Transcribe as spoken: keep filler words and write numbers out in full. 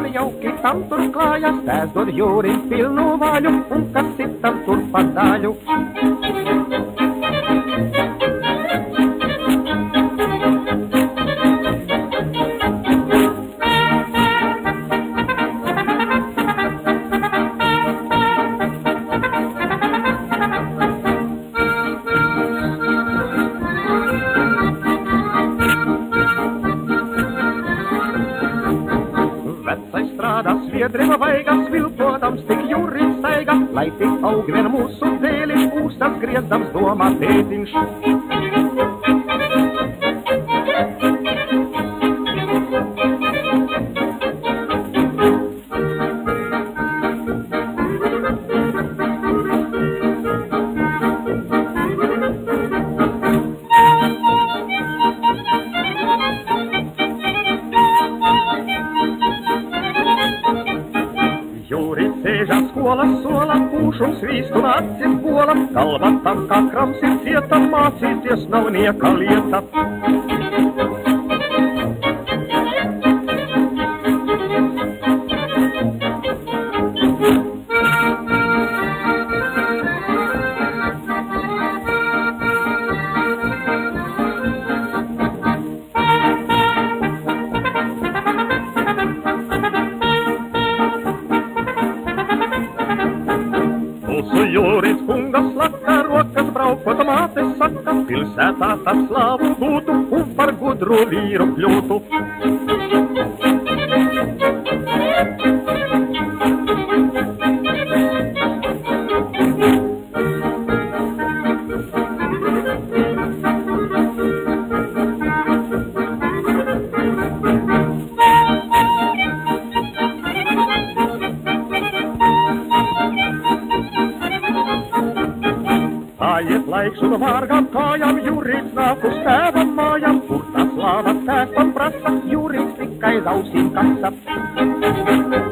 jauki tam tur klājas, tās dod Jūrim pilnu vaļu, un kas citam tur pa daļu. Sviedrima vaigas vilpotams tik Jurim staiga, lai tik aug vien mūsu dēļi, ūsas griezdams domā tētiņš. Skola, sola, kūšum svīst un acis bola, galva tam kā krams ir cieta, mācīties nav nieka lieta. Jūris kungas laka, rokas braukot mātes saka, pilsētā tas slāvu būtu un par gudru vīru kļūtu. Aiet laiks un vārgām kājām, Jurīts nāk uz tēvam mājām, kur tas slāva tēvam prasa, Jurīts tikai ausīm kasa.